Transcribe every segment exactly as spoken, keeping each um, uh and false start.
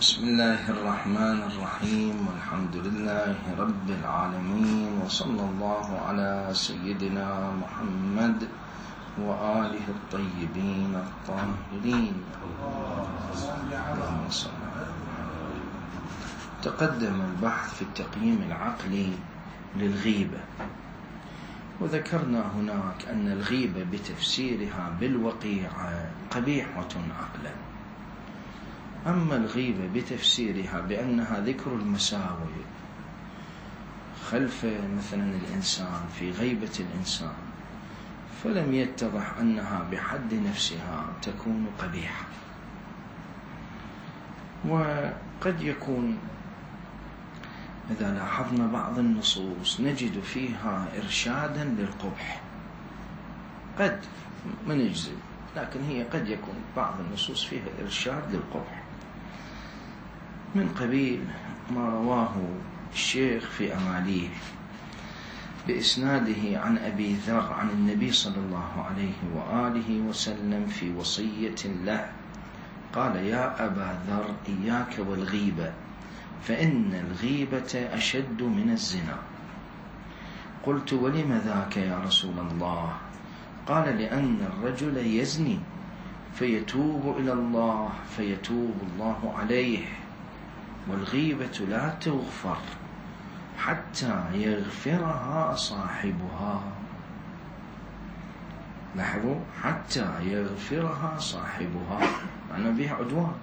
بسم الله الرحمن الرحيم والحمد لله رب العالمين وصلى الله على سيدنا محمد وآله الطيبين الطاهرين. تقدم البحث في التقييم العقلي للغيبة، وذكرنا هناك أن الغيبة بتفسيرها بالوقيعة قبيحة عقلا، أما الغيبة بتفسيرها بأنها ذكر المساوئ خلف مثلا الإنسان في غيبة الإنسان، فلم يتضح أنها بحد نفسها تكون قبيحة، وقد يكون إذا لاحظنا بعض النصوص نجد فيها إرشادا للقبح، قد ما نجزم، لكن هي قد يكون بعض النصوص فيها إرشاد للقبح، من قبيل ما رواه الشيخ في أماليه بإسناده عن أبي ذر عن النبي صلى الله عليه وآله وسلم في وصية له قال: يا أبا ذر إياك والغيبة، فإن الغيبة أشد من الزنا. قلت: ولم ذاك يا رسول الله؟ قال: لأن الرجل يزني فيتوب إلى الله فيتوب الله عليه، والغيبة لا تغفر حتى يغفرها صاحبها. لاحظوا، حتى يغفرها صاحبها، معناه بها عدوان،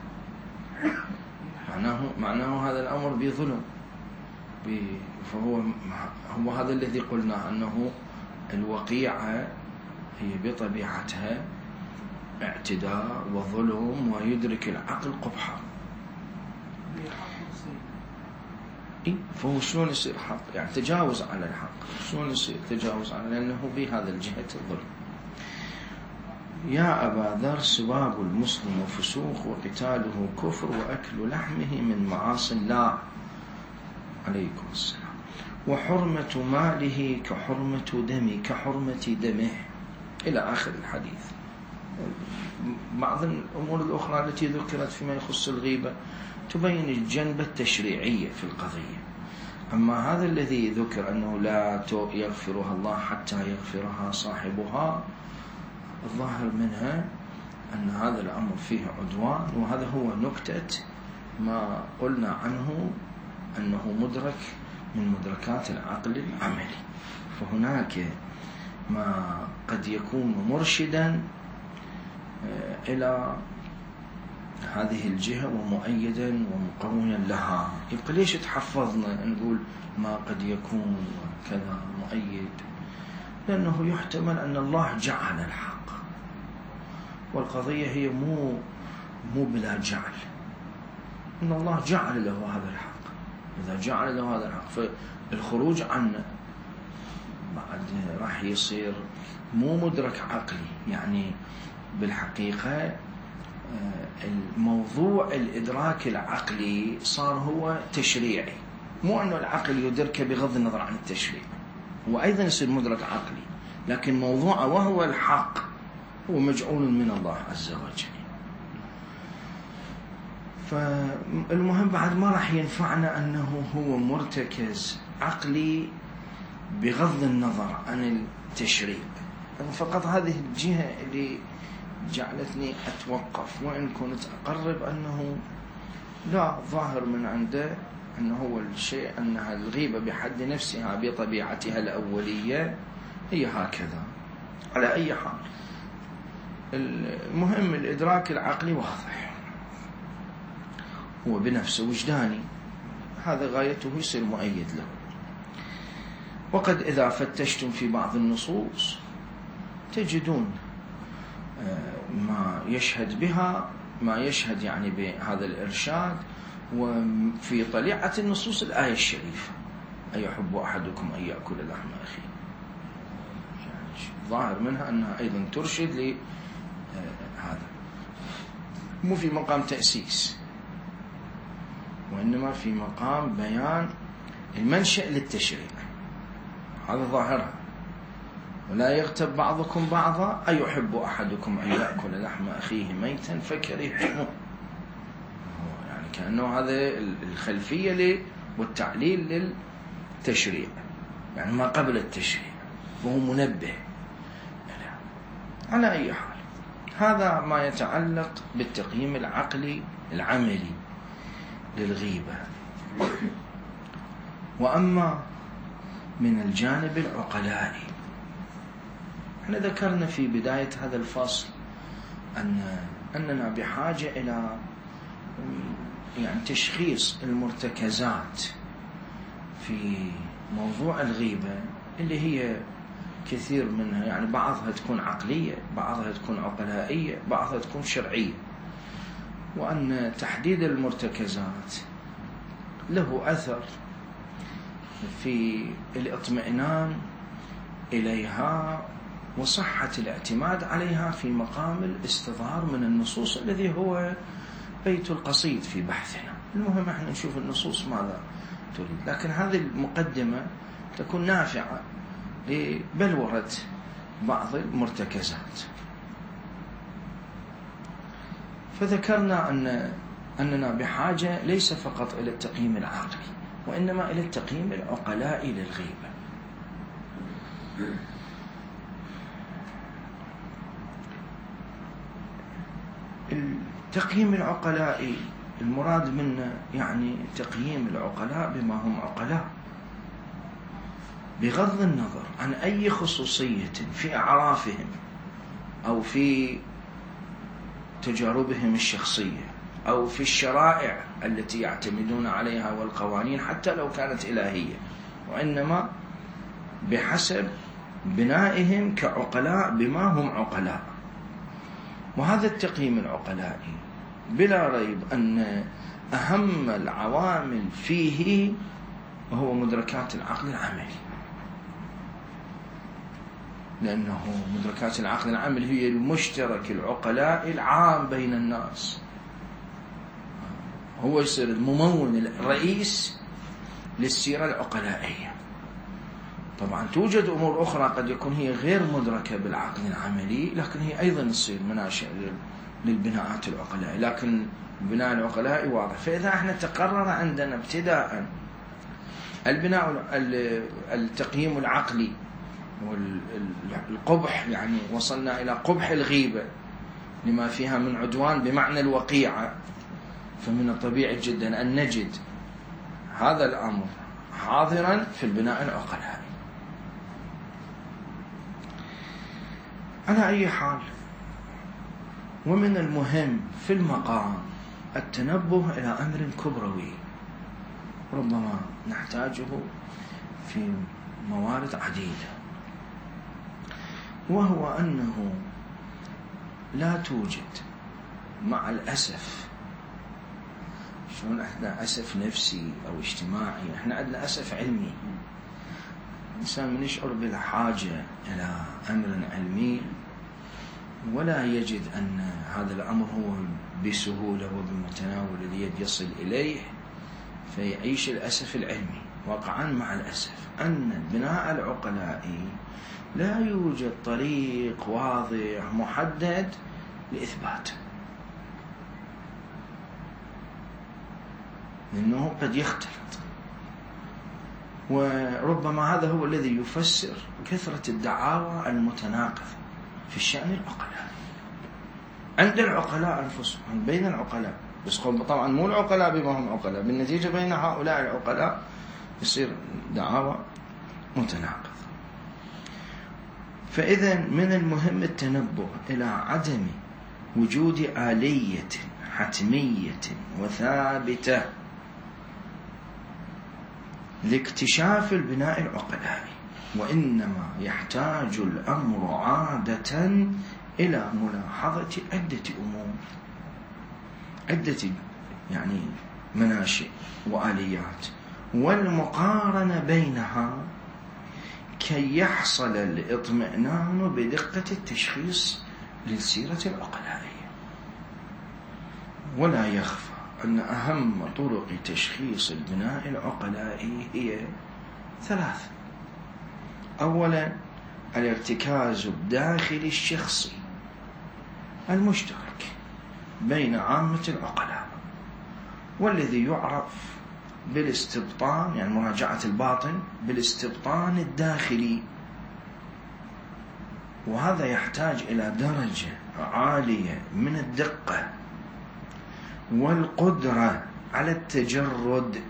معناه, معناه هذا الأمر بظلم، فهو هو هذا الذي قلنا أنه الوقيعة هي بطبيعتها اعتداء وظلم، ويدرك العقل قبحا. فهو شلون يصير حق؟ يعني تجاوز على الحق، شلون يصير تجاوز على، لأنه بهذا الجهة الظلم. يا أبا ذر سباب المسلم فسوق وقتاله كفر وأكل لحمه من معاصي الله عليكم السلام، وحرمة ماله كحرمة دمه كحرمة دمه إلى آخر الحديث. بعض الأمور الأخرى التي ذكرت فيما يخص الغيبة تبين الجنبة التشريعية في القضية، أما هذا الذي ذكر أنه لا يغفرها الله حتى يغفرها صاحبها، الظاهر منها أن هذا الأمر فيه عدوان، وهذا هو نكتة ما قلنا عنه أنه مدرك من مدركات العقل العملي، فهناك ما قد يكون مرشدا إلى هذه الجهة ومؤيدا ومقويا لها. يبقى ليش تحفظنا نقول ما قد يكون كذا مؤيد؟ لأنه يحتمل أن الله جعل الحق، والقضية هي مو مو بلا جعل، أن الله جعل له هذا الحق. إذا جعل له هذا الحق فالخروج عنه بعد راح يصير مو مدرك عقلي، يعني بالحقيقة الموضوع الإدراك العقلي صار هو تشريعي، مو أنه العقل يدرك بغض النظر عن التشريع، هو أيضا يصير مدرك عقلي، لكن موضوعه وهو الحق هو مجعول من الله عز وجل. فالمهم بعد ما راح ينفعنا أنه هو مرتكز عقلي بغض النظر عن التشريع، فقط هذه الجهة اللي جعلتني أتوقف، وإن كنت أقرب أنه لا، ظاهر من عنده أنه هو الشيء أنها الغيبة بحد نفسها بطبيعتها الأولية هي هكذا. على أي حال المهم الإدراك العقلي واضح، هو بنفسه وجداني، هذا غايته يصير مؤيد له. وقد إذا فتشتم في بعض النصوص تجدون ما يشهد بها، ما يشهد يعني بهذا الإرشاد، وفي طليعة النصوص الآية الشريفة: أيحب أحدكم أن يأكل لحم أخيه، يعني ظاهر منها أنها أيضا ترشد لهذا، مو في مقام تأسيس، وإنما في مقام بيان المنشأ للتشريع، هذا ظاهرها. ولا يغتب بعضكم بعضا أيحب أحدكم أن يأكل لحم أخيه ميتا فكرهتموه، يعني كأنه هذا الخلفية والتعليل للتشريع، يعني ما قبل التشريع، وهو منبه. على أي حال، هذا ما يتعلق بالتقييم العقلي العملي للغيبة. وأما من الجانب العقلائي، احنا ذكرنا في بداية هذا الفصل أن أننا بحاجة إلى يعني تشخيص المرتكزات في موضوع الغيبة، اللي هي كثير منها يعني بعضها تكون عقلية، بعضها تكون عقلائية، بعضها تكون شرعية، وأن تحديد المرتكزات له أثر في الاطمئنان إليها وصحة الاعتماد عليها في مقام الاستظهار من النصوص، الذي هو بيت القصيد في بحثنا. المهم احنا نشوف النصوص ماذا تريد، لكن هذه المقدمة تكون نافعة لبلورة بعض المرتكزات. فذكرنا أن أننا بحاجة ليس فقط إلى التقييم العقلي، وإنما إلى التقييم العقلائي للغيبة. التقييم العقلائي المراد منه يعني تقييم العقلاء بما هم عقلاء، بغض النظر عن أي خصوصية في أعرافهم أو في تجاربهم الشخصية أو في الشرائع التي يعتمدون عليها والقوانين حتى لو كانت إلهية، وإنما بحسب بنائهم كعقلاء بما هم عقلاء. وهذا التقييم العقلائي بلا ريب أن أهم العوامل فيه وهو مدركات العقل العملي، لأنه مدركات العقل العملي هي المشترك العقلاء العام بين الناس، هو يصير الممون الرئيس للسيرة العقلائية. طبعا توجد أمور أخرى قد يكون هي غير مدركة بالعقل العملي، لكن هي أيضا تصير مناشئ للبناءات العقلائية، لكن البناء العقلائي واضح. فإذا احنا تقرر عندنا ابتداء البناء التقييم العقلي والقبح، يعني وصلنا إلى قبح الغيبة لما فيها من عدوان بمعنى الوقيعة، فمن الطبيعي جدا أن نجد هذا الأمر حاضرا في البناء العقلائي. على أي حال، ومن المهم في المقام التنبه إلى أمر كبروي ربما نحتاجه في موارد عديدة، وهو أنه لا توجد مع الأسف، شلون احنا أسف نفسي أو اجتماعي، احنا عندنا أسف علمي. الإنسان من يشعر بالحاجة إلى أمر علمي ولا يجد أن هذا الأمر هو بسهولة وبمتناول اليد يصل إليه، فيعيش الأسف العلمي. واقعا مع الأسف أن البناء العقلائي لا يوجد طريق واضح محدد لإثباته، لأنه قد يختلط، وربما هذا هو الذي يفسر كثرة الدعاوى المتناقضة في الشأن العقلائي عند العقلاء أنفسهم، بين العقلاء، بس طبعا مو العقلاء بما هم عقلاء، بالنتيجة بين هؤلاء العقلاء يصير دعاوى متناقضة. فإذا من المهم التنبه إلى عدم وجود آلية حتمية وثابتة لاكتشاف البناء العقلائي، وإنما يحتاج الأمر عادة إلى ملاحظة عدة أمور، عدة يعني مناشئ وآليات، والمقارنة بينها كي يحصل الاطمئنان بدقة التشخيص للسيرة العقلائية. ولا يخفى أن أهم طرق تشخيص البناء العقلائي هي ثلاث. أولا الارتكاز الداخلي الشخصي المشترك بين عامة العقلاء، والذي يعرف بالاستبطان، يعني مراجعة الباطن بالاستبطان الداخلي، وهذا يحتاج إلى درجة عالية من الدقة والقدرة على التجرد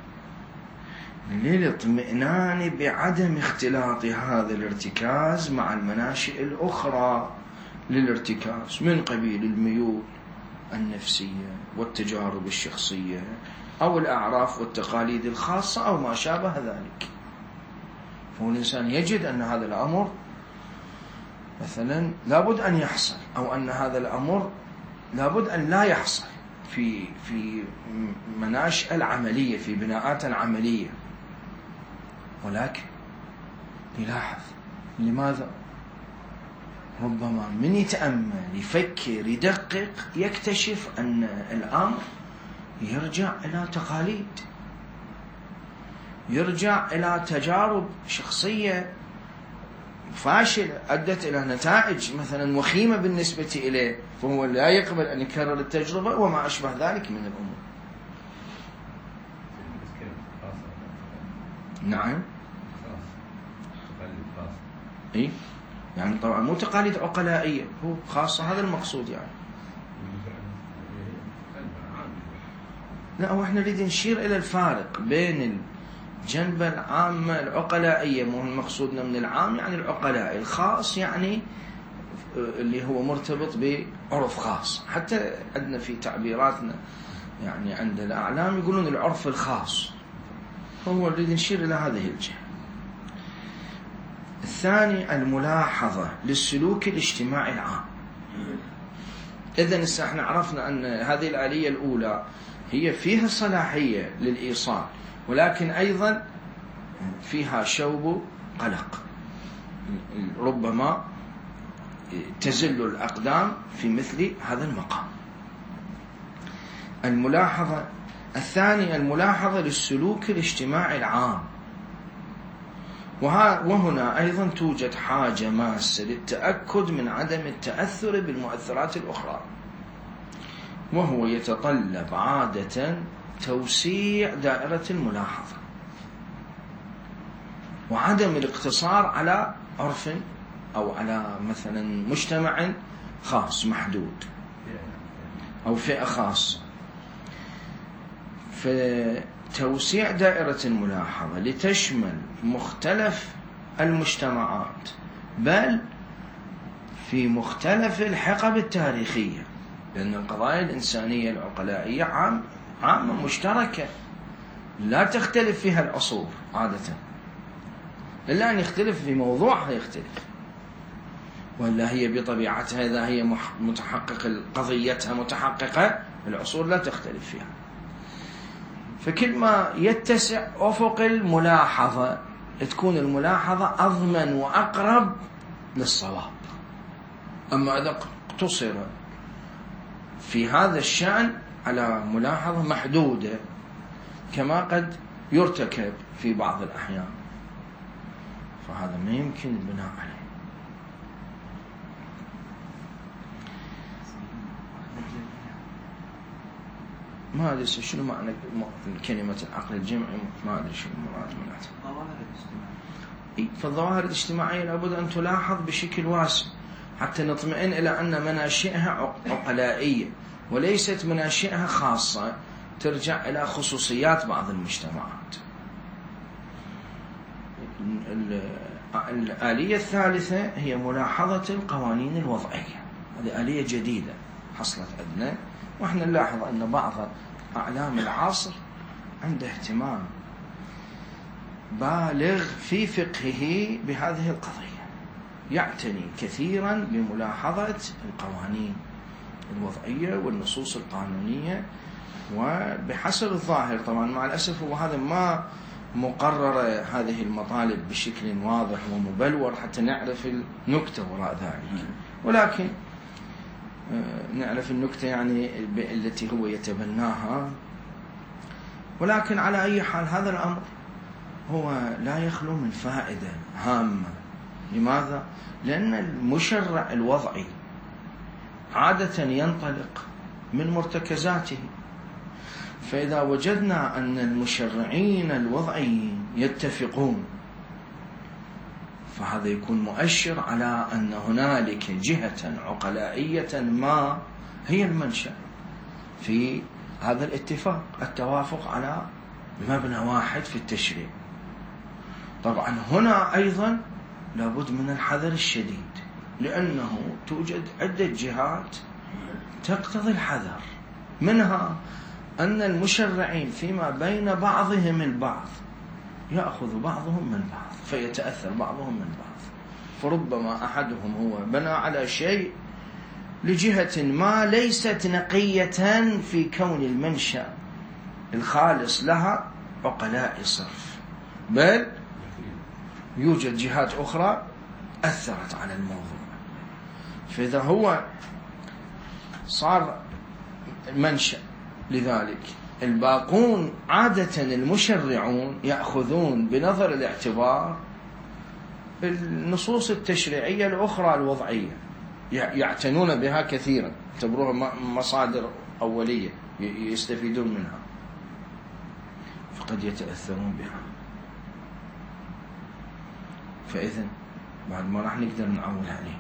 للاطمئنان بعدم اختلاط هذا الارتكاز مع المناشئ الأخرى للارتكاز من قبيل الميول النفسية والتجارب الشخصية أو الأعراف والتقاليد الخاصة أو ما شابه ذلك. فهو الإنسان يجد أن هذا الأمر مثلا لابد أن يحصل، أو أن هذا الأمر لابد أن لا يحصل في في مناشئ العملية، في بناءات العملية، ولكن يلاحظ لماذا؟ ربما من يتأمل يفكر يدقق يكتشف أن الأمر يرجع إلى تقاليد، يرجع إلى تجارب شخصية فاشلة أدت إلى نتائج مثلا وخيمة بالنسبة إليه، فهو لا يقبل أن يكرر التجربة وما أشبه ذلك من الأمور. نعم إيه؟ يعني طبعا مو تقاليد عقلائية، هو خاصة، هذا المقصود يعني. لا، هو احنا نريد نشير إلى الفارق بين الجنبة العامة العقلائية، مو المقصودنا من العام يعني العقلاء، الخاص يعني اللي هو مرتبط بعرف خاص. حتى عندنا في تعبيراتنا يعني عند الأعلام يقولون العرف الخاص، هو نريد نشير إلى هذه الجهة. الثاني الملاحظة للسلوك الاجتماعي العام. إذن احنا عرفنا أن هذه الآلية الأولى هي فيها صلاحية للإيصال، ولكن أيضا فيها شوب قلق، ربما تزل الأقدام في مثل هذا المقام. الملاحظة الثانية الملاحظة للسلوك الاجتماعي العام، وهنا أيضا توجد حاجة ماسة للتأكد من عدم التأثر بالمؤثرات الأخرى، وهو يتطلب عادة توسيع دائرة الملاحظة وعدم الاقتصار على عرف أو على مثلا مجتمع خاص محدود أو فئة خاصة. فتوسيع دائرة الملاحظة لتشمل مختلف المجتمعات، بل في مختلف الحقب التاريخية، لأن القضايا الإنسانية العقلائية عام عامة مشتركة لا تختلف فيها العصور عادة، إلا أن يختلف في موضوعها يختلف، ولا هي بطبيعتها إذا هي متحققة قضيتها متحققة العصور لا تختلف فيها. فكل ما يتسع أفق الملاحظة تكون الملاحظة أضمن وأقرب للصواب. أما إذا اقتصر في هذا الشأن على ملاحظة محدودة كما قد يرتكب في بعض الأحيان، فهذا ما يمكن البناء عليه. ما أدري شنو معنى كلمة العقل الجمعي، ما أدري شنو مراد منها. فالظواهر الاجتماعية لابد أن تلاحظ بشكل واسع حتى نطمئن إلى أن مناشئها عقلائية وليست مناشئها خاصة ترجع إلى خصوصيات بعض المجتمعات. الآلية الثالثة هي ملاحظة القوانين الوضعية. هذه آلية جديدة حصلت عندنا، وإحنا نلاحظ أن بعض أعلام العصر عنده اهتمام بالغ في فقهه بهذه القضية، يعتني كثيرا بملاحظة القوانين الوضعية والنصوص القانونية، وبحسب الظاهر طبعا مع الأسف وهذا ما مقرر هذه المطالب بشكل واضح ومبلور حتى نعرف النكتة وراء ذلك، ولكن نعرف النكتة يعني التي هو يتبناها. ولكن على أي حال هذا الأمر هو لا يخلو من فائدة هامة. لماذا؟ لأن المشرع الوضعي عادة ينطلق من مرتكزاته، فإذا وجدنا أن المشرعين الوضعيين يتفقون، فهذا يكون مؤشر على أن هنالك جهة عقلائية ما هي المنشأ في هذا الاتفاق، التوافق على مبنى واحد في التشريع. طبعا هنا أيضا لابد من الحذر الشديد، لأنه توجد عدة جهات تقتضي الحذر، منها أن المشرعين فيما بين بعضهم البعض يأخذ بعضهم من بعض، فيتأثر بعضهم من بعض، فربما أحدهم هو بنى على شيء لجهة ما ليست نقية في كون المنشأ الخالص لها عقلاء صرف، بل يوجد جهات أخرى أثرت على الموضوع. فإذا هو صار منشأ، لذلك الباقون عادة المشرعون يأخذون بنظر الاعتبار النصوص التشريعية الأخرى الوضعية، يعتنون بها كثيرا، يعتبروها مصادر أولية يستفيدون منها، فقد يتأثرون بها. فإذن بعد ما راح نقدر نعول عليه.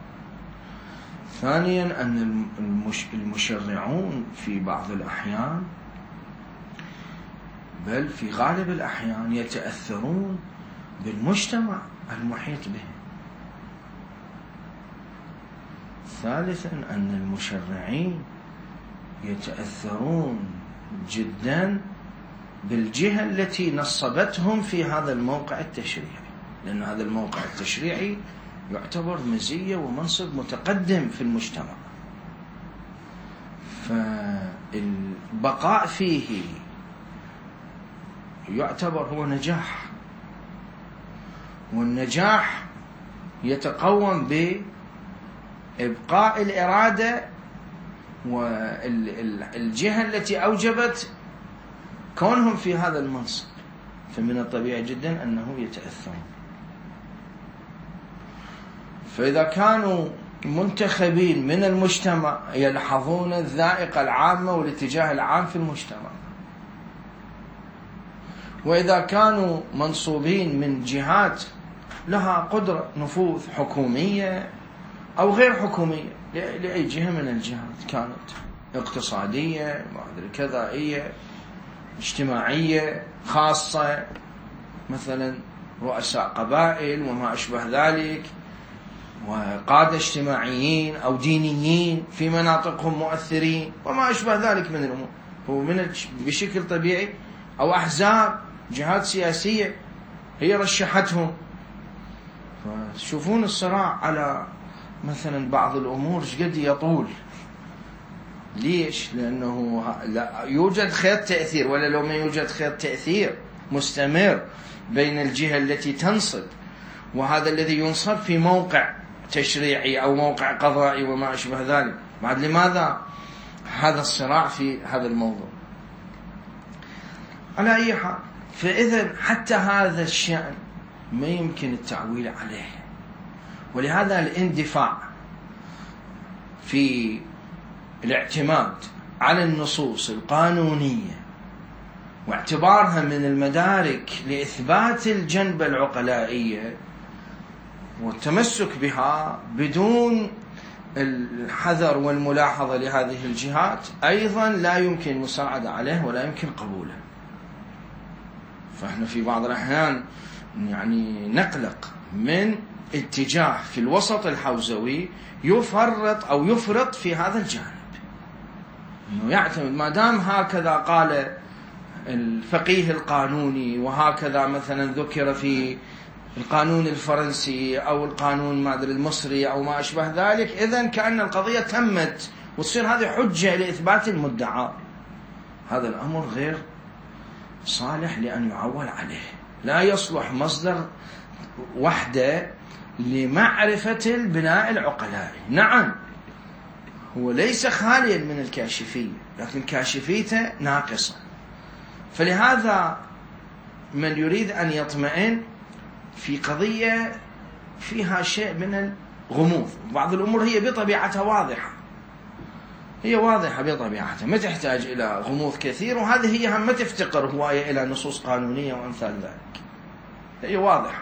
ثانيا أن المشرعون في بعض الأحيان، بل في غالب الأحيان، يتأثرون بالمجتمع المحيط بهم. ثالثا أن المشرعين يتأثرون جدا بالجهة التي نصبتهم في هذا الموقع التشريعي، لأن هذا الموقع التشريعي يعتبر مزية ومنصب متقدم في المجتمع، فالبقاء فيه يعتبر هو نجاح، والنجاح يتقوم بإبقاء الإرادة والجهة التي أوجبت كونهم في هذا المنصب، فمن الطبيعي جدا أنه يتأثرون. فإذا كانوا منتخبين من المجتمع يلحظون الذائقة العامة والاتجاه العام في المجتمع، وإذا كانوا منصوبين من جهات لها قدرة نفوذ حكومية أو غير حكومية، لأي جهة من الجهات كانت، اقتصادية، كذائية، اجتماعية خاصة، مثلا رؤساء قبائل وما أشبه ذلك، وقادة اجتماعيين أو دينيين في مناطقهم مؤثرين وما أشبه ذلك من الأمور، هو من بشكل طبيعي، أو أحزاب، جهات سياسية هي رشحتهم. فتشوفون الصراع على مثلا بعض الأمور قد يطول. ليش؟ لأنه لا يوجد خيط تأثير، ولا لو ما يوجد خيط تأثير مستمر بين الجهة التي تنصب وهذا الذي ينصب في موقع تشريعي أو موقع قضائي وما أشبه ذلك. بعد لماذا هذا الصراع في هذا الموضوع؟ على أي حال، فإذا حتى هذا الشأن ما يمكن التعويل عليه، ولهذا الاندفاع في الاعتماد على النصوص القانونية واعتبارها من المدارك لإثبات الجنبة العقلائية والتمسك بها بدون الحذر والملاحظة لهذه الجهات أيضا لا يمكن المساعدة عليه ولا يمكن قبوله. فإحنا في بعض الأحيان يعني نقلق من اتجاه في الوسط الحوزوي يفرط أو يفرط في هذا الجانب، إنه يعتمد ما دام هكذا قال الفقيه القانوني وهكذا مثلا ذكر في القانون الفرنسي أو القانون ما أدري المصري أو ما أشبه ذلك، إذن كأن القضية تمت وتصير هذه حجة لإثبات المدعى. هذا الأمر غير صالح لأن يعول عليه، لا يصلح مصدر وحده لمعرفة البناء العقلائي. نعم هو ليس خاليا من الكاشفية، لكن كاشفيته ناقصة. فلهذا من يريد أن يطمئن في قضية فيها شيء من الغموض، بعض الأمور هي بطبيعتها واضحة، هي واضحة بطبيعتها، ما تحتاج إلى غموض كثير، وهذه هي هم ما تفتقر هواية إلى نصوص قانونية وأمثال ذلك، هي واضحة.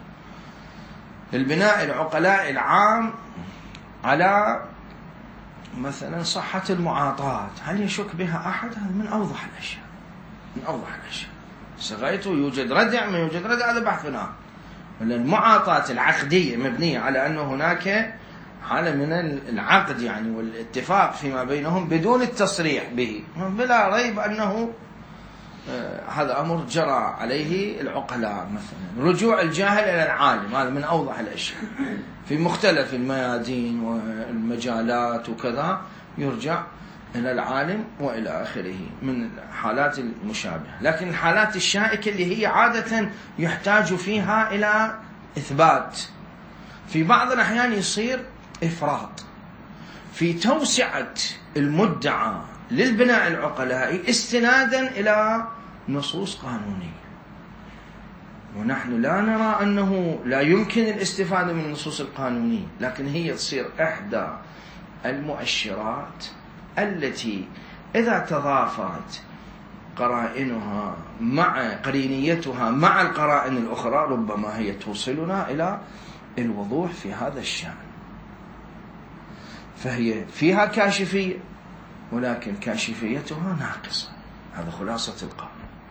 البناء العقلاء العام على مثلا صحة المعاطاة، هل يشك بها أحد؟ هذا من أوضح الأشياء، من أوضح الأشياء. سغيته يوجد ردع، ما يوجد ردع هذا بحث آخر. المعاطاة العقدية مبنية على أن هناك حالة من العقد يعني والاتفاق فيما بينهم بدون التصريح به، بلا ريب أنه آه هذا أمر جرى عليه العقلاء. مثلا رجوع الجاهل إلى العالم، هذا من أوضح الأشياء في مختلف الميادين والمجالات وكذا، يرجع إلى العالم وإلى آخره من الحالات المشابهة. لكن الحالات الشائكة اللي هي عادة يحتاج فيها إلى إثبات، في بعض الأحيان يصير إفراط في توسعة المدعى للبناء العقلائي استنادا إلى نصوص قانونية، ونحن لا نرى أنه لا يمكن الاستفادة من النصوص القانونية، لكن هي تصير إحدى المؤشرات التي إذا تضافرت قرائنها مع قرينيتها مع القرائن الأخرى ربما هي توصلنا إلى الوضوح في هذا الشأن. فهي فيها كاشفية، ولكن كاشفيتها ناقصة، هذا خلاصة القول.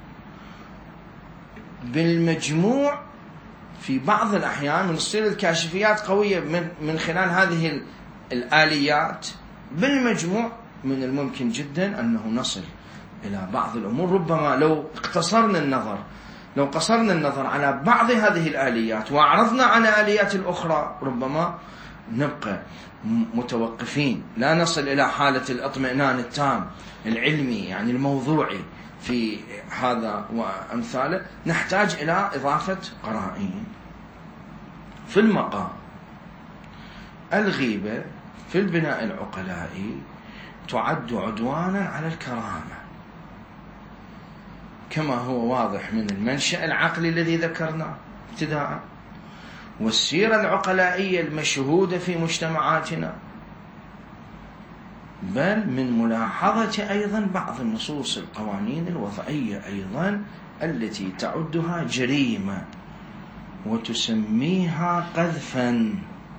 بالمجموع في بعض الأحيان تصير الكاشفيات قوية من من خلال هذه الآليات. بالمجموع من الممكن جدا أنه نصل إلى بعض الأمور، ربما لو اقتصرنا النظر لو قصرنا النظر على بعض هذه الآليات وأعرضنا على آليات الأخرى ربما نبقى متوقفين، لا نصل إلى حالة الاطمئنان التام العلمي يعني الموضوعي في هذا وأمثاله. نحتاج إلى إضافة قرائن. في المقام الغيبة في البناء العقلائي تعد عدوانا على الكرامة، كما هو واضح من المنشأ العقلي الذي ذكرناه ابتداء، والسيرة العقلائية المشهودة في مجتمعاتنا، بل من ملاحظة أيضا بعض النصوص القوانين الوضعية أيضا التي تعدها جريمة وتسميها قذفا.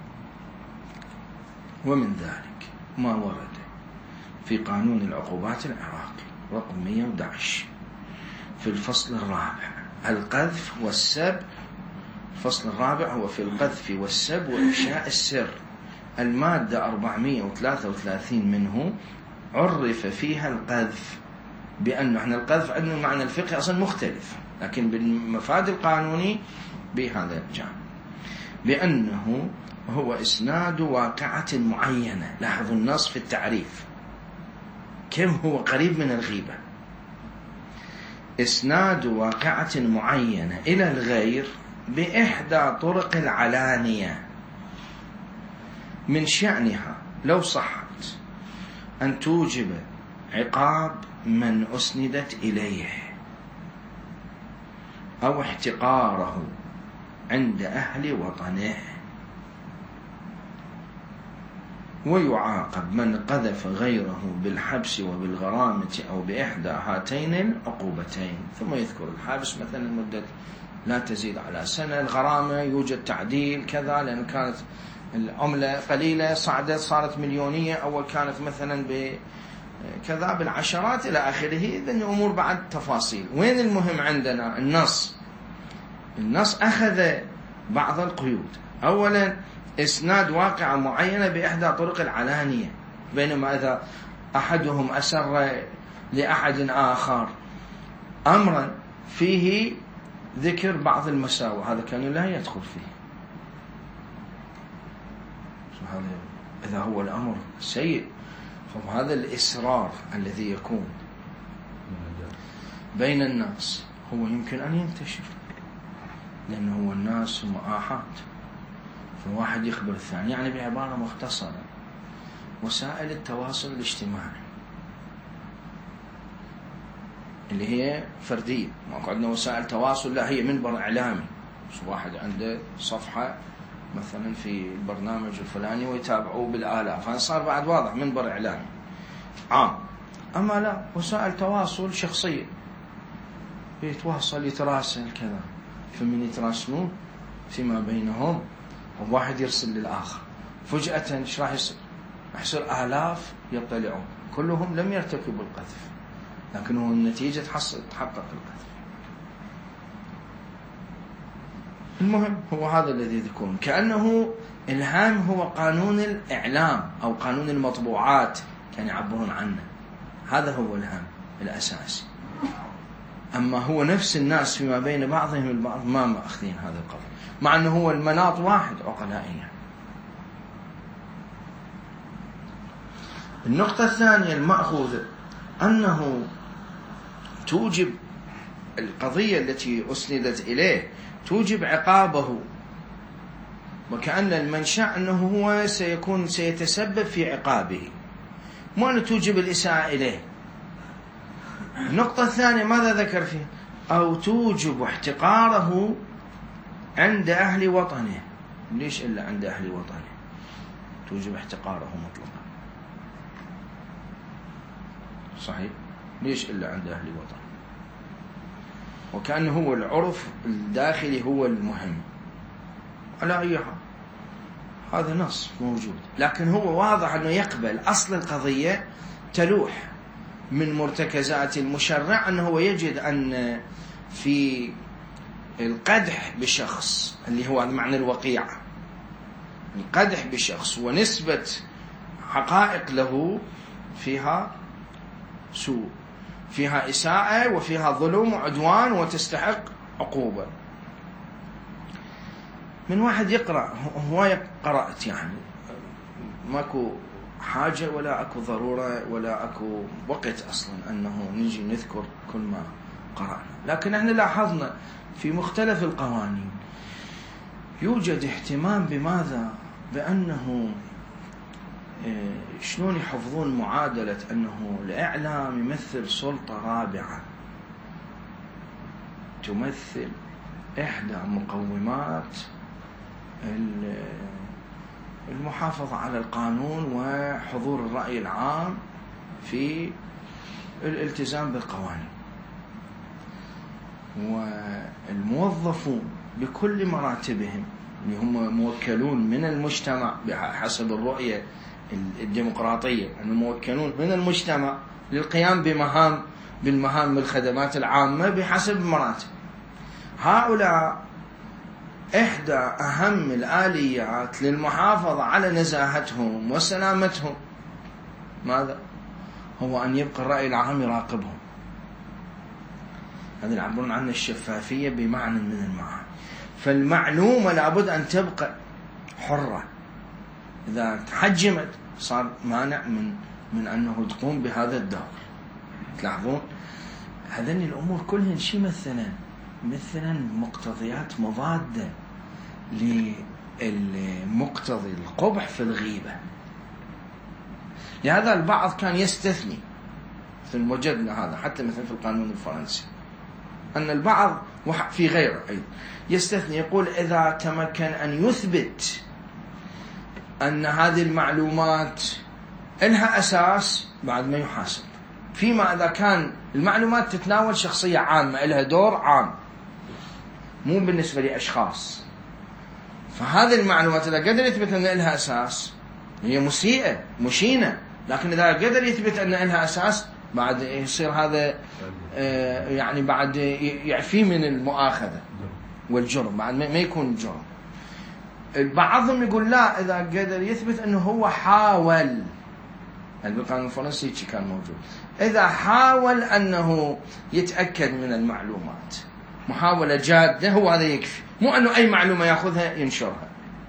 ومن ذلك ما ورد في قانون العقوبات العراقي رقم مئة وأحد عشر في الفصل الرابع القذف والسب. الفصل الرابع هو في القذف والسب وإفشاء السر. المادة أربعمئة وثلاثة وثلاثين منه عرف فيها القذف بأنه احنا القذف عندنا المعنى الفقهي أصلا مختلف، لكن بالمفاد القانوني بهذا الجانب، بأنه هو إسناد واقعة معينة. لاحظوا النص في التعريف كم هو قريب من الغيبة. إسناد واقعة معينة إلى الغير بإحدى طرق العلانية، من شأنها لو صحت أن توجب عقاب من أسندت إليه أو احتقاره عند أهل وطنه، ويعاقب من قذف غيره بالحبس وبالغرامة أو بإحدى هاتين العقوبتين. ثم يذكر الحبس مثلا المدة لا تزيد على سنة، الغرامة يوجد تعديل كذا لأن كانت العملة قليلة صعدت صارت مليونية، أول كانت مثلا بكذا بالعشرات إلى آخره. إذن أمور بعد تفاصيل. وين المهم عندنا؟ النص النص أخذ بعض القيود. أولا إسناد واقعة معينة بإحدى طرق العلانية، بينما إذا أحدهم أسر لأحد آخر أمرا فيه ذكر بعض المساوئ هذا كان لا يدخل فيه. إذا هو الأمر سيء فهذا الإسرار الذي يكون بين الناس هو يمكن أن ينتشر، لأنه هو الناس هم آحاد، فواحد يخبر الثاني. يعني بعبارة مختصرة وسائل التواصل الاجتماعي اللي هي فردية، ما عندنا وسائل تواصل، لا هي منبر إعلامي، واحد عنده صفحة مثلا في البرنامج الفلاني ويتابعوه بالآلاف، هذا صار بعد واضح منبر إعلامي. عام. أما لا، وسائل تواصل شخصية، يتواصل يتراسل كذا، فمن يتراسلون فيما بينهم وواحد يرسل للآخر، فجأة ايش راح يصير؟ راح يصير آلاف يطلعون، كلهم لم يرتكبوا القذف، لكنه النتيجة تحقق القذف. المهم هو هذا الذي يذكرون، كأنه الهام هو قانون الإعلام أو قانون المطبوعات كان يعبرون عنه، هذا هو الهام الأساسي. أما هو نفس الناس فيما بين بعضهم البعض ما مأخذين هذا القضية، مع أنه هو المناط واحد عقلائيا. النقطة الثانية المأخوذة أنه توجب القضية التي أسندت إليه توجب عقابه، وكأن المنشأ أنه هو سيكون سيتسبب في عقابه، مو أنه توجب الإساءة إليه. النقطة الثانية ماذا ذكر فيه؟ أو توجب احتقاره عند أهل وطنه. ليش إلا عند أهل وطنه توجب احتقاره مطلقا؟ صحيح، ليش إلا عند أهل وطنه؟ وكأنه هو العرف الداخلي هو المهم. على أي حال هذا نص موجود، لكن هو واضح أنه يقبل أصل القضية تلوح من مرتكزات المشرع، أنه هو يجد أن في القدح بشخص اللي هو معنى الوقيعة، القدح بشخص ونسبة حقائق له فيها سوء، فيها إساءة وفيها ظلم وعدوان وتستحق عقوبة. من واحد يقرأ، هو قرأت يعني ماكو حاجة ولا أكو ضرورة ولا أكو وقت أصلا أنه نجي نذكر كل ما قرأنا، لكن احنا لاحظنا في مختلف القوانين يوجد اهتمام بماذا؟ بأنه شلون يحفظون معادلة أنه الإعلام يمثل سلطة رابعة تمثل إحدى مقومات المحافظة على القانون وحضور الرأي العام في الالتزام بالقوانين. والموظفون بكل مراتبهم اللي هم موكلون من المجتمع بحسب الرؤية الديمقراطية، أنهم موكلون من المجتمع للقيام بمهام بالمهام الخدمات العامة بحسب مراتب. هؤلاء إحدى أهم الآليات للمحافظة على نزاهتهم وسلامتهم ماذا؟ هو أن يبقى الرأي العام يراقبهم. هذا يعبرون عنه الشفافية بمعنى من المعاني. فالمعلومة لابد أن تبقى حرة، إذا تحجمت صار مانع من من أنه تقوم بهذا الدور. تلاحظون هذين الأمور كلهن شيء مثلا مثلا مقتضيات مضادة للمقتضي القبح في الغيبة. لهذا البعض كان يستثني، مثل وجدنا هذا حتى مثلا في القانون الفرنسي، أن البعض في غيره أيضا يستثني، يقول إذا تمكن أن يثبت أن هذه المعلومات إنها أساس بعد ما يحاسب، فيما إذا كان المعلومات تتناول شخصية عامة إلها دور عام مو بالنسبة لأشخاص، فهذه المعلومات إذا قدر يثبت أن إلها أساس هي مسيئة مشينة، لكن إذا قدر يثبت أن إلها أساس بعد يصير هذا يعني بعد يعفي من المؤاخذة والجرم، بعد ما يكون جرم. بعضهم يقول لا، إذا قدر يثبت أنه هو حاول، القانون الفرنسي كان موجود، إذا حاول أنه يتأكد من المعلومات محاولة جادة هو هذا يكفي، مو أنه أي معلومة يأخذها ينشرها.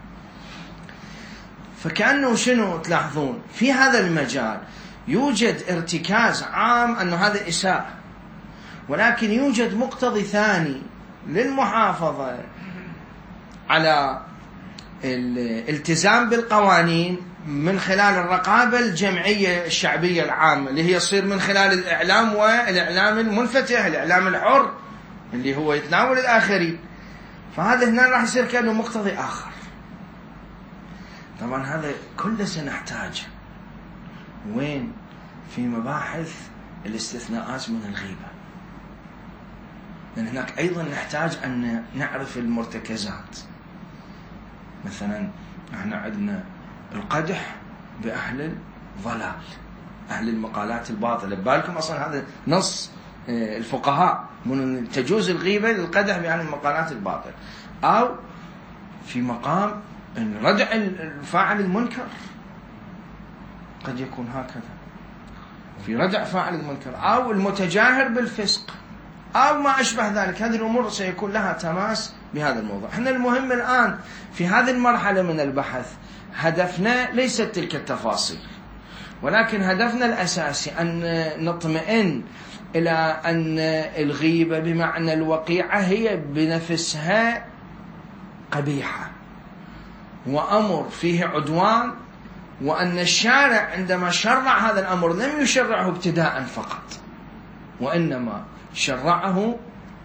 فكأنه شنو تلاحظون في هذا المجال يوجد ارتكاز عام أنه هذا إساءة، ولكن يوجد مقتضي ثاني للمحافظة على الالتزام بالقوانين من خلال الرقابة الجمعية الشعبية العامة اللي هي تصير من خلال الإعلام، والإعلام المنفتح، الإعلام الحر اللي هو يتناول الآخرين. فهذا هنا راح يصير كأنه مقتضي آخر. طبعا هذا كله سنحتاج وين؟ في مباحث الاستثناءات من الغيبة، لأن هناك أيضا نحتاج أن نعرف المرتكزات. مثلا احنا عندنا القدح بأهل الضلال، أهل المقالات الباطلة. بالكم أصلا هذا نص الفقهاء من تجوز الغيبة للقدح بأهل المقالات الباطلة، أو في مقام ردع الفاعل المنكر، قد يكون هكذا في ردع فاعل المنكر، أو المتجاهر بالفسق، أو ما أشبه ذلك. هذه الأمور سيكون لها تماس بهذا الموضوع. احنا المهم الآن في هذه المرحلة من البحث هدفنا ليست تلك التفاصيل، ولكن هدفنا الأساسي أن نطمئن إلى أن الغيبة بمعنى الوقيعة هي بنفسها قبيحة وأمر فيه عدوان، وأن الشارع عندما شرع هذا الأمر لم يشرعه ابتداء فقط، وإنما شرعه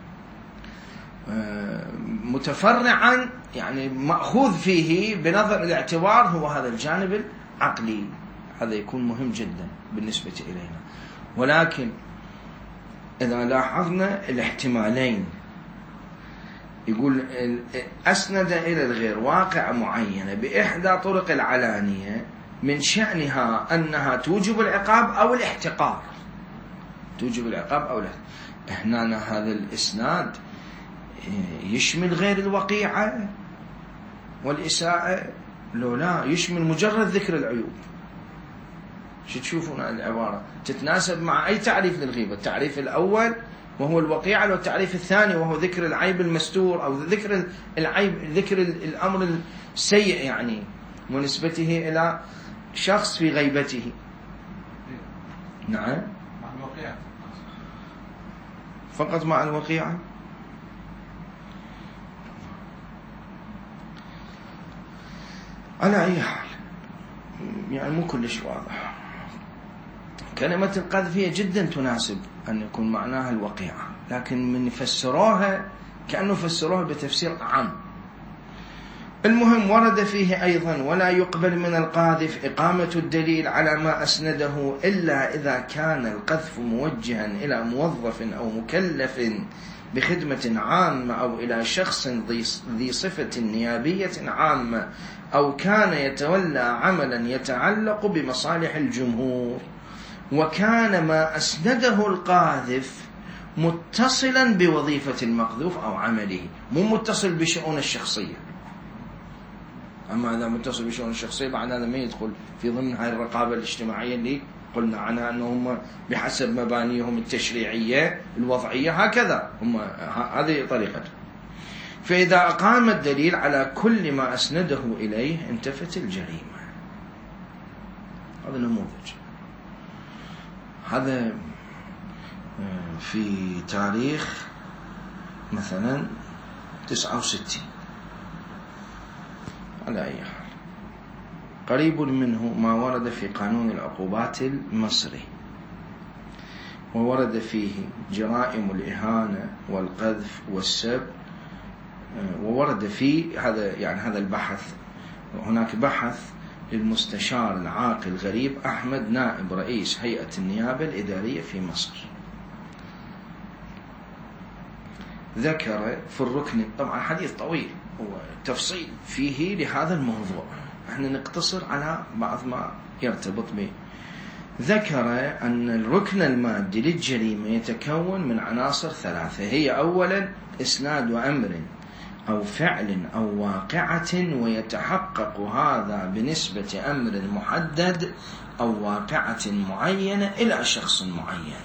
متفرعا، يعني مأخوذ فيه بنظر الاعتبار هو هذا الجانب العقلي. هذا يكون مهم جدا بالنسبة إلينا. ولكن إذا لاحظنا الاحتمالين، يقول أسند إلى الغير واقع معينة بإحدى طرق العلانية من شأنها أنها توجب العقاب أو الاحتقار، توجب العقاب أو الاحتقار. هنا هذا الإسناد يشمل غير الوقيعة والإساءة؟ لو لا، يشمل مجرد ذكر العيوب. شو تشوفون العبارة تتناسب مع أي تعريف للغيبة؟ التعريف الأول وهو الوقيعة، والتعريف الثاني وهو ذكر العيب المستور، أو ذكر العيب، ذكر الأمر السيء يعني ونسبته إلى شخص في غيبته. نعم، مع الوقيعة فقط مع الوقيعة. على أي حال يعني مو كلش واضح. كلمة القذف هي جدا تناسب أن يكون معناها الوقيعة، لكن من يفسروها كأنه فسروها بتفسير عام. المهم ورد فيه أيضا ولا يقبل من القاذف إقامة الدليل على ما أسنده إلا إذا كان القذف موجها إلى موظف أو مكلف بخدمة عامة، أو إلى شخص ذي صفة نيابية عامة، أو كان يتولى عملا يتعلق بمصالح الجمهور، وكان ما أسنده القاذف متصلا بوظيفة المقذوف أو عمله، مو متصل بشؤون الشخصية. أما إذا متصل بشؤون الشخصية بعد هذا ما يدخل في ضمن هاي الرقابة الاجتماعية اللي قلنا عنها أنهم بحسب مبانيهم التشريعية الوضعية هكذا هم، هذه طريقته. فإذا أقام الدليل على كل ما أسنده إليه انتفت الجريمة. هذا نموذج. هذا في تاريخ مثلا تسعة وستين على أي حال. قريب منه ما ورد في قانون العقوبات المصري، وورد فيه جرائم الإهانة والقذف والسب، وورد فيه هذا يعني هذا البحث. هناك بحث للمستشار العاقل غريب أحمد نائب رئيس هيئة النيابة الإدارية في مصر، ذكر في الركن، طبعا حديث طويل وتفصيل فيه لهذا الموضوع، احنا نقتصر على بعض ما يرتبط به. ذكر أن الركن المادي للجريمة يتكون من عناصر ثلاثة، هي أولا إسناد أمر أو فعل أو واقعة، ويتحقق هذا بنسبة أمر محدد أو واقعة معينة إلى شخص معين،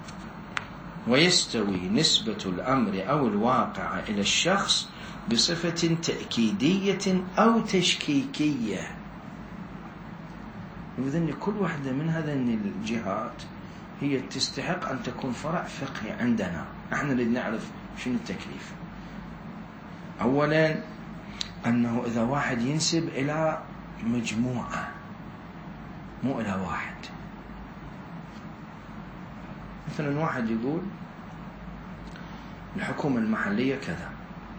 ويستوي نسبة الأمر أو الواقع إلى الشخص بصفة تأكيدية أو تشكيكية. إذن كل واحدة من هذين الجهات هي تستحق أن تكون فرع فقهي عندنا. احنا نريد نعرف شنو التكليف. أولا أنه إذا واحد ينسب إلى مجموعة مو إلى واحد، مثلا واحد يقول الحكومة المحلية كذا،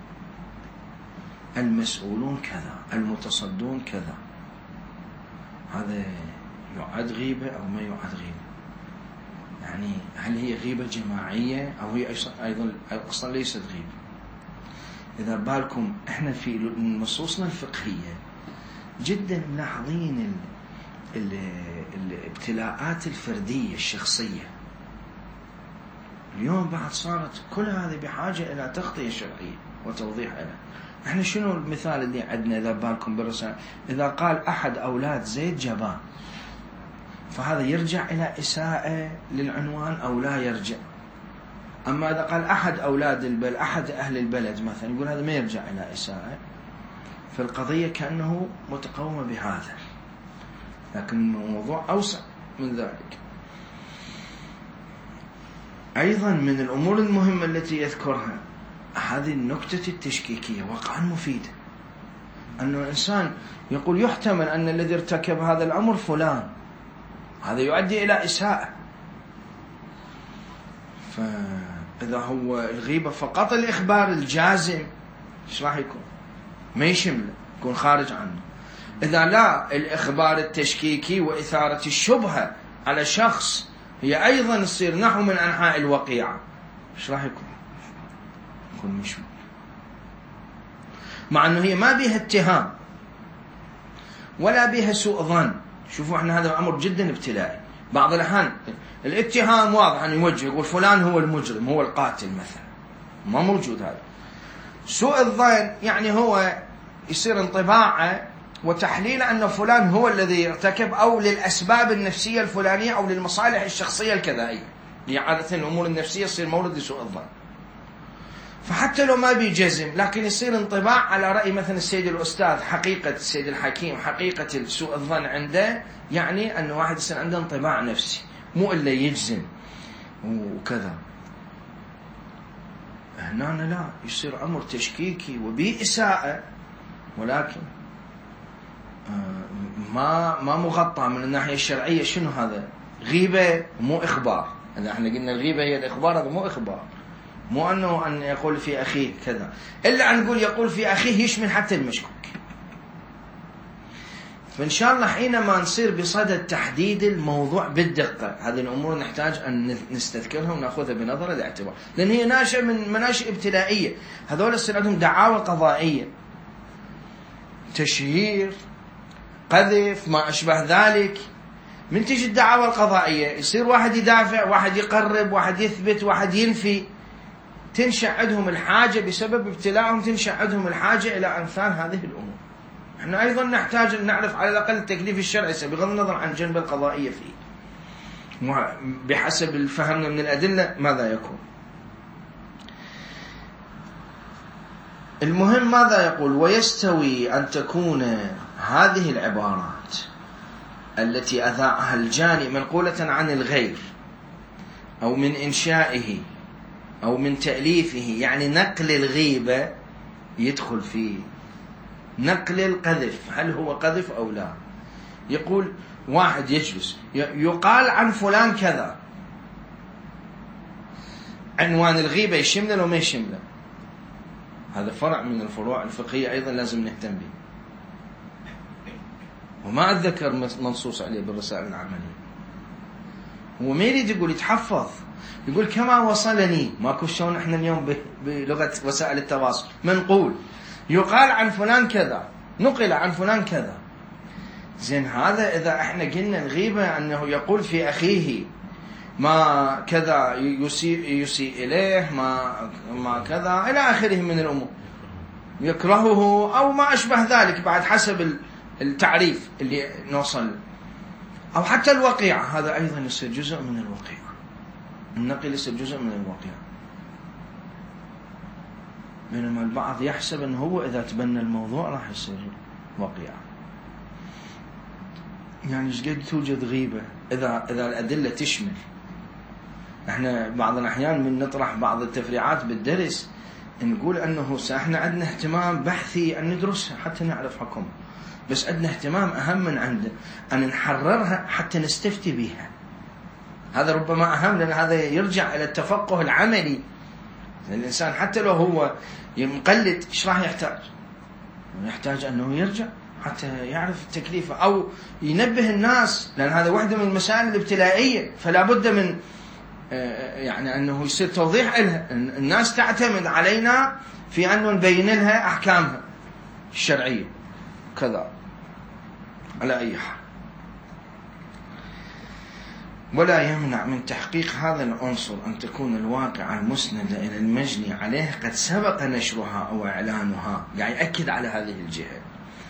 المسؤولون كذا، المتصدون كذا، هذا يعد غيبة أو ما يعد غيبة؟ يعني هل هي غيبة جماعية أو هي أيضا أصلا ليست غيبة؟ إذا بالكم إحنا في نصوصنا الفقهية جدا ملاحظين الابتلاءات الفردية الشخصية. اليوم بعد صارت كل هذه بحاجة إلى تغطية شرعية وتوضيح لها. احنا شنو المثال اللي عندنا إذا بالكم بالرسالة؟ إذا قال أحد أولاد زيد جبان، فهذا يرجع إلى إساءة للعنوان أو لا يرجع؟ أما إذا قال أحد أولاد البلد، أحد أهل البلد مثلا، يقول هذا ما يرجع إلى إساءة. فالقضية كأنه متقومة بهذا، لكن الموضوع أوسع من ذلك. أيضا من الأمور المهمة التي يذكرها هذه النكتة التشكيكية وقعا مفيدة، أنه الإنسان يقول يحتمل أن الذي ارتكب هذا الأمر فلان، هذا يؤدي إلى إساءة. فإذا هو الغيبة فقط الإخبار الجازم، إيش راح يكون؟ ما يشمله، يكون خارج عنه. إذا لا، الإخبار التشكيكي وإثارة الشبهة على شخص هي أيضا تصير نحو من أنحاء الوقيعة، إيش راح يكون؟ يكون مشمول، مع أنه هي ما بها اتهام ولا بها سوء ظن. شوفوا احنا هذا الأمر جدا ابتلائي. بعض الأحيان الاتهام واضح أن يوجه، يقول فلان هو المجرم، هو القاتل مثلا، ما موجود هذا. سوء الظن يعني هو يصير انطباعه وتحليله أن فلان هو الذي ارتكب، أو للأسباب النفسية الفلانية أو للمصالح الشخصية الكذائية. هي عادة الأمور النفسية يصير مورد لسوء الظن. فحتى لو ما بيجزم، لكن يصير انطباع على رأي مثلا السيد الأستاذ، حقيقة السيد الحكيم، حقيقة سوء الظن عنده، يعني أنه واحد يصير عنده انطباع نفسي، مو إلا يجزم وكذا. هنا لا، يصير أمر تشكيكي وبإساءة، ولكن ما ما مغطى من الناحية الشرعية. شنو هذا؟ غيبة مو إخبار. إذا احنا قلنا الغيبة هي الإخبار، هذا مو إخبار، مو أنه أن يقول في أخيه كذا، إلا أن نقول يقول في أخيه يشمل حتى المشكوك. فإن شاء الله حينما نصير بصدد تحديد الموضوع بالدقة، هذه الأمور نحتاج أن نستذكرها ونأخذها بنظر الاعتبار، لأن هي ناشئة من مناشئ ابتلائية. هذول يصير عندهم دعاوى قضائية، تشهير، قذف، ما أشبه ذلك. من تجي الدعاوى القضائية يصير واحد يدافع، واحد يقرب، واحد يثبت، واحد ينفي. تنشأ عندهم الحاجة بسبب ابتلاءهم، تنشأ عندهم الحاجة إلى أمثال هذه الأمور. احنا أيضا نحتاج أن نعرف على الأقل التكليف الشرعي بغض النظر عن الجنب القضائية فيه، بحسب الفهمنا من الأدلة ماذا يكون. المهم ماذا يقول؟ ويستوي أن تكون هذه العبارات التي أذاعها الجاني منقولة عن الغير، أو من إنشائه، أو من تأليفه، يعني نقل الغيبة يدخل في نقل القذف. هل هو قذف أو لا؟ يقول واحد يجلس يقال عن فلان كذا، عنوان الغيبة يشمله لو ما يشمله؟ هذا فرع من الفروع الفقهية أيضا لازم نهتم به، وما أتذكر منصوص عليه بالرسائل العملية. هو ما يريد يقول، يتحفظ، يقول كما وصلني. ماكو شلون احنا اليوم بلغة وسائل التواصل منقول، يقال عن فلان كذا، نقل عن فلان كذا. زين، هذا إذا احنا قلنا الغيبة أنه يقول في أخيه ما كذا، يسيء, يسيء إليه، ما, ما كذا إلى آخره من الأمور، يكرهه أو ما أشبه ذلك، بعد حسب التعريف اللي نوصل، أو حتى الوقيعة، هذا أيضا يصير جزء من الوقيعة. النقل يصير جزء من الوقيعة. بينما البعض يحسب أنه هو إذا تبنى الموضوع راح يصير وقيعة. يعني ايش قد توجد غيبة إذا إذا الأدلة تشمل. احنا بعض الأحيان من نطرح بعض التفريعات بالدرس نقول أنه احنا عندنا اهتمام بحثي أن ندرسها حتى نعرف حكم، بس عندنا اهتمام أهم من عنده أن نحررها حتى نستفتي بها. هذا ربما أهم، لأن هذا يرجع إلى التفقه العملي. الإنسان حتى لو هو مقلد إيش راح يحتاج؟ يحتاج أنه يرجع حتى يعرف تكليفه، أو ينبه الناس، لأن هذا واحدة من المسائل الابتلائية، فلا بد من يعني أنه يصير توضيح لها، الناس تعتمد علينا في أنه نبين لها أحكامها الشرعية كذا. على أي حال، ولا يمنع من تحقيق هذا العنصر أن تكون الواقعة المسندة إلى المجني عليه قد سبق نشرها أو إعلانها. يعني يأكد على هذه الجهة،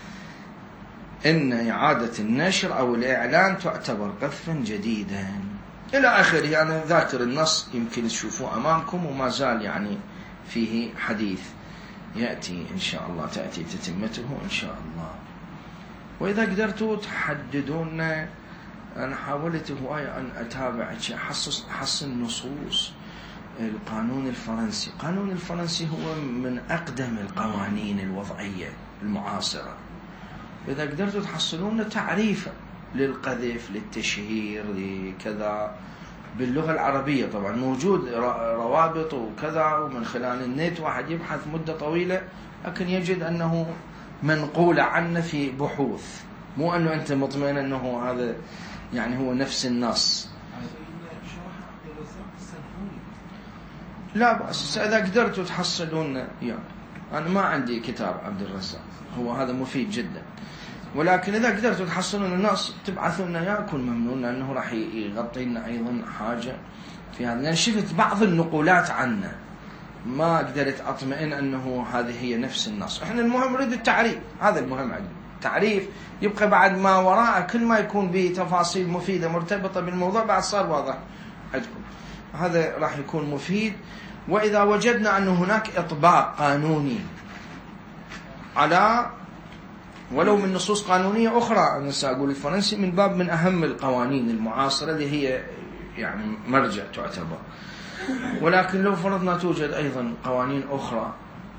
إن إعادة النشر أو الإعلان تعتبر قذفا جديدا إلى آخره. أنا ذاكر النص يمكن تشوفوه أمامكم، وما زال يعني فيه حديث يأتي إن شاء الله، تأتي تتمته إن شاء الله. وإذا قدرتوا تحددون، أنا حاولت هواية أن أتابع أحصل أحصل نصوص القانون الفرنسي. القانون الفرنسي هو من أقدم القوانين الوضعية المعاصرة. إذا قدرتوا تحصلون تعريفا للقذف، للتشهير، لكذا باللغة العربية، طبعا موجود روابط وكذا، ومن خلال النت واحد يبحث مدة طويلة لكن يجد أنه منقول عنه في بحوث، مو أنه أنت مطمئن أنه هذا يعني هو نفس النص. لا بأس إذا قدرتوا تحصلون. يعني أنا ما عندي كتاب عبد الرزاق، هو هذا مفيد جدا، ولكن إذا قدرتوا تحصلون النص تبعثون لنا إياه يكون ممنون، لأنه راح يغطي لنا أيضا حاجة في هذا. لأن شفت بعض النقولات عنه ما قدرت أطمئن أنه هذه هي نفس النص. إحنا المهم نريد التعريف، هذا المهم عندنا تعريف، يبقى بعد ما وراء كل ما يكون بتفاصيل مفيدة مرتبطة بالموضوع بعد صار واضح عندكم، هذا راح يكون مفيد. وإذا وجدنا أن هناك إطباق قانوني على ولو من نصوص قانونية أخرى، أنا سأقول الفرنسي من باب من أهم القوانين المعاصرة اللي هي يعني مرجع تعتبر، ولكن لو فرضنا توجد أيضا قوانين أخرى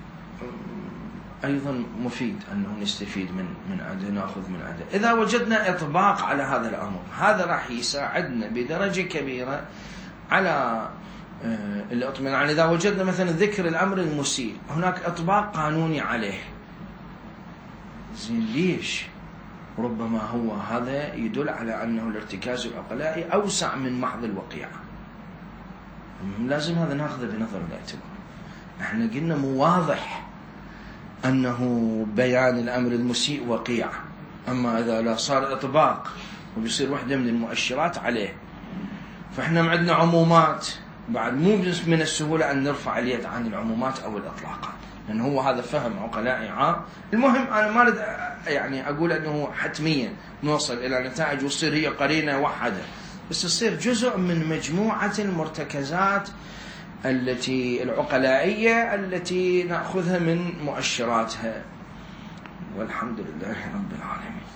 أيضا مفيد أنه نستفيد من من عدها، نأخذ من عدها. إذا وجدنا إطباق على هذا الأمر، هذا راح يساعدنا بدرجة كبيرة على الاطمئنان. إذا وجدنا مثلا ذكر الأمر المسيء، هناك إطباق قانوني عليه، زين ليش؟ ربما هو هذا يدل على أنه الارتكاز العقلائي أوسع من محض الوقيعة. لازم هذا ناخذه بنظر الاعتبار. احنا قلنا مو واضح أنه بيان الأمر المسيء وقيعة، أما إذا لا صار إطباق وبيصير وحدة من المؤشرات عليه، فإحنا عندنا عمومات بعد مو من السهولة أن نرفع اليد عن العمومات أو الإطلاقات، لأن هو هذا فهم عقلائي عام. المهم أنا ما أريد يعني أقول أنه حتميا نوصل إلى نتائج وتصير هي قرينة وحدة، بس تصير جزء من مجموعة المرتكزات التي العقلائية التي نأخذها من مؤشراتها. والحمد لله رب العالمين.